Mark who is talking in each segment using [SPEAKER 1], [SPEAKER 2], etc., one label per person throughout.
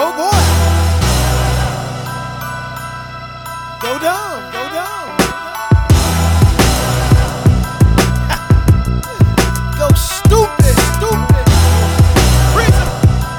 [SPEAKER 1] Oh boy. Go dumb, go dumb. Go stupid, stupid. Prison.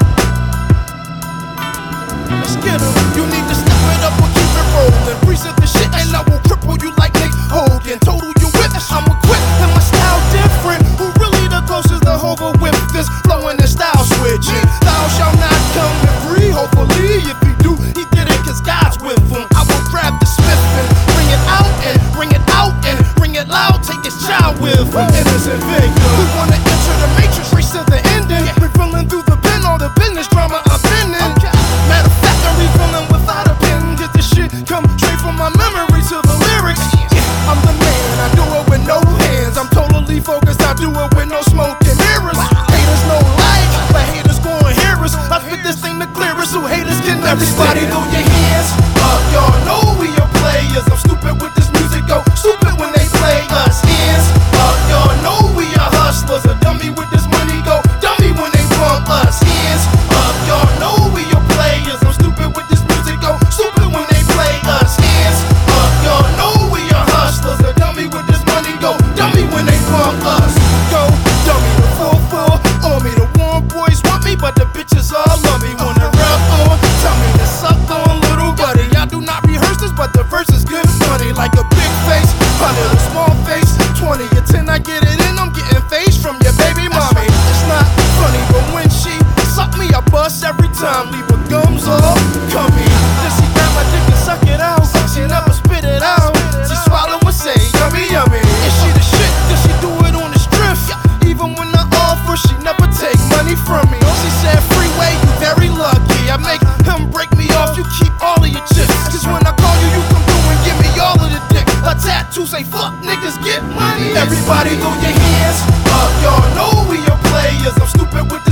[SPEAKER 1] Let's get 'em. You need to step it up or keep it rolling. Present the shit and I will cripple you like Nick Hogan. Total you with, I'm equipped and my style different. Who really the closest to Hova with this flowing and style switch? Thou shalt not come in free. Hopefully, if he do, he did it 'cause God's with him. I will grab the Smith and bring it out and bring it out and bring it loud. Take his child with him. Innocent victim. We wanna enter the matrix, race to the ending. Refilling through the pen, all the business drama I've been in. Matter of fact, I'm refilling without a pen. Get this shit come straight from my memory to the lyrics. I'm the man, I do it with no hands. I'm totally focused, I do it with no smoke and mirrors. Haters no like, but haters gon' hear us. I spit this thing the clearest, so haters can never Everybody throw your hands up, y'all know we are players. I'm stupid with this music, go stupid when they play us. Hands up, y'all know we are hustlers. A dummy with this money, go dummy when they bump us. Hands up, y'all know we are players. I'm stupid with this music, go stupid when they play us. Hands up, y'all know we are hustlers. A dummy with this money, go dummy when they bump us. Go dummy, the 4-4 on me. The warm boys want me, but the bitches all love me. Wanna rub on, tell me to suck on, little buddy. I do not rehearse this, but the verse is good money. Like a big face, a little small face. 20 or 10, I get it in. I'm getting face from your baby mommy. It's not funny, but when she suck me, I bust every time. Leave her gums all cummy. Then she grab my dick and suck it out. She never spit it out. She swallow and say yummy, yummy. Is she the shit? Does she do it on the strip? Even when I offer, she never take money from me. She said freeway, you very lucky. I make him break me off, you keep all of your chips. 'Cause when I call you, you come through and give me all of the dick. A tattoo say fuck niggas get money. Everybody throw your hands up, y'all know we are players. I'm stupid with